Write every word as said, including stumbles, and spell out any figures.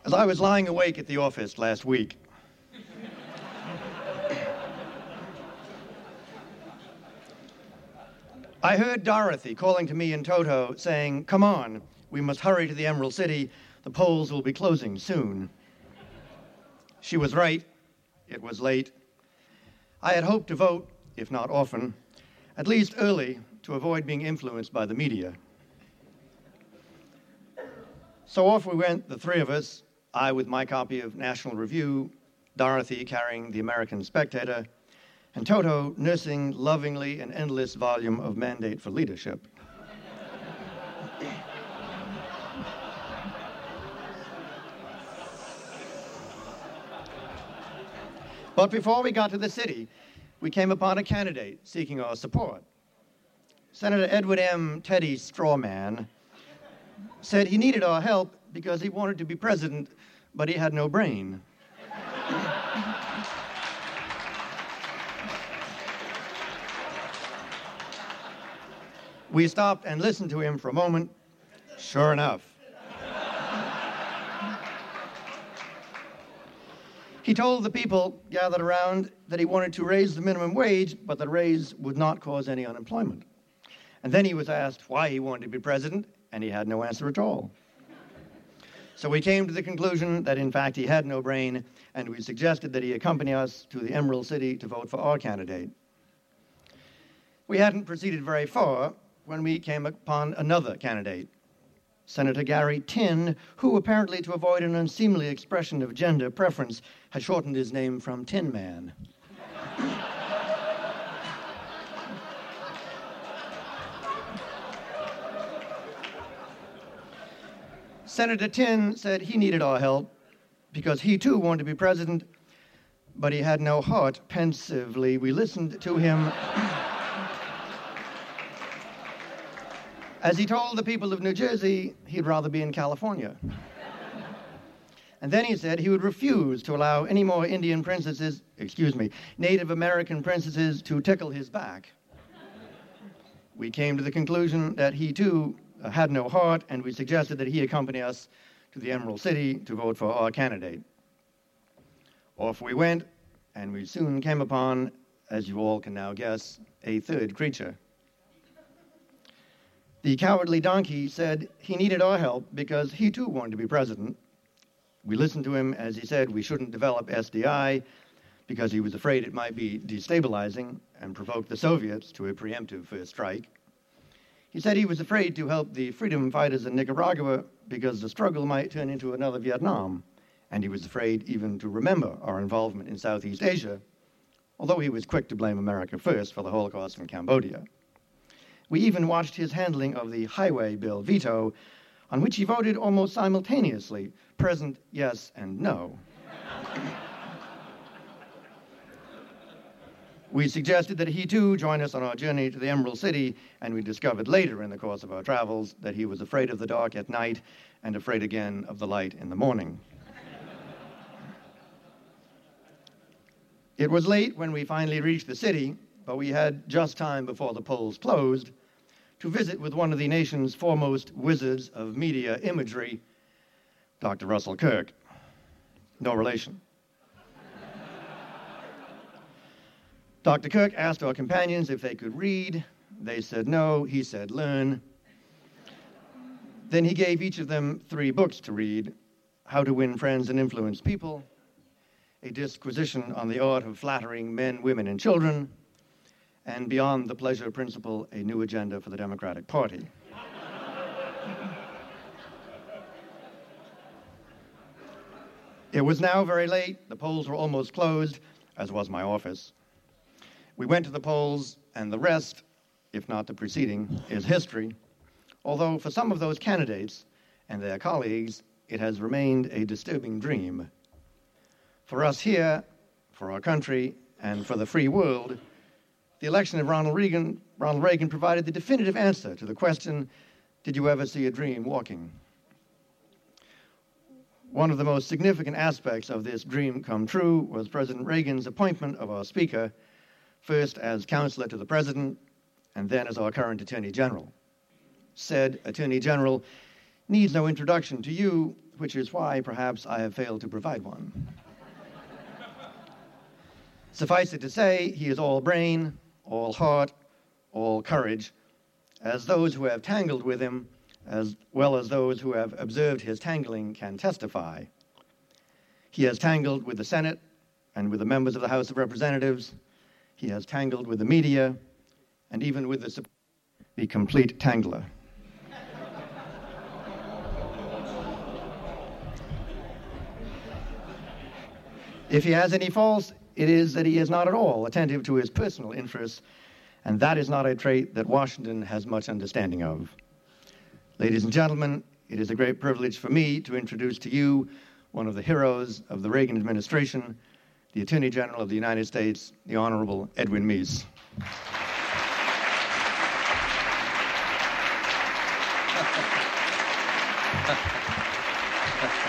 As I was lying awake at the office last week, I heard Dorothy calling to me in Toto saying, "Come on, we must hurry to the Emerald City. The polls will be closing soon." She was right. It was late. I had hoped to vote, if not often, at least early, to avoid being influenced by the media. So off we went, the three of us, I with my copy of National Review, Dorothy carrying the American Spectator, and Toto nursing lovingly an endless volume of Mandate for Leadership. But before we got to the city, we came upon a candidate seeking our support. Senator Edward M. Teddy Strawman said he needed our help because he wanted to be president, but he had no brain. We stopped and listened to him for a moment. Sure enough. He told the people gathered around that he wanted to raise the minimum wage, but the raise would not cause any unemployment. And then he was asked why he wanted to be president, and he had no answer at all. So we came to the conclusion that, in fact, he had no brain, and we suggested that he accompany us to the Emerald City to vote for our candidate. We hadn't proceeded very far when we came upon another candidate, Senator Gary Tin, who, apparently to avoid an unseemly expression of gender preference, had shortened his name from Tin Man. Senator Tin said he needed our help because he too wanted to be president, but he had no heart. Pensively, we listened to him as he told the people of New Jersey he'd rather be in California. And then he said he would refuse to allow any more Indian princesses, excuse me, Native American princesses to tickle his back. We came to the conclusion that he too uh, had no heart, and we suggested that he accompany us to the Emerald City to vote for our candidate. Off we went, and we soon came upon, as you all can now guess, a third creature. The cowardly donkey said he needed our help because he too wanted to be president. We listened to him as he said we shouldn't develop S D I because he was afraid it might be destabilizing and provoke the Soviets to a preemptive first strike. He said he was afraid to help the freedom fighters in Nicaragua because the struggle might turn into another Vietnam, and he was afraid even to remember our involvement in Southeast Asia, although he was quick to blame America first for the Holocaust in Cambodia. We even watched his handling of the highway bill veto, on which he voted almost simultaneously, present, yes, and no. We suggested that he too join us on our journey to the Emerald City, and we discovered later in the course of our travels that he was afraid of the dark at night and afraid again of the light in the morning. It was late when we finally reached the city, but we had just time before the polls closed to visit with one of the nation's foremost wizards of media imagery, Doctor Russell Kirk. No relation. Doctor Kirk asked our companions if they could read. They said no. He said learn. Then he gave each of them three books to read: How to Win Friends and Influence People, a disquisition on the art of flattering men, women, and children, and Beyond the Pleasure Principle, a new agenda for the Democratic Party. It was now very late. The polls were almost closed, as was my office. We went to the polls, and the rest, if not the preceding, is history, although for some of those candidates and their colleagues, it has remained a disturbing dream. For us here, for our country, and for the free world, the election of Ronald Reagan, Ronald Reagan provided the definitive answer to the question, did you ever see a dream walking? One of the most significant aspects of this dream come true was President Reagan's appointment of our Speaker, first as counselor to the President, and then as our current Attorney General. Said Attorney General needs no introduction to you, which is why perhaps I have failed to provide one. Suffice it to say, he is all brain, all heart, all courage, as those who have tangled with him, as well as those who have observed his tangling, can testify. He has tangled with the Senate and with the members of the House of Representatives. He has tangled with the media and even with the, the complete tangler. If he has any faults, it is that he is not at all attentive to his personal interests, and that is not a trait that Washington has much understanding of. Ladies and gentlemen, it is a great privilege for me to introduce to you one of the heroes of the Reagan administration, the Attorney General of the United States, the Honorable Edwin Meese. Ha ha ha.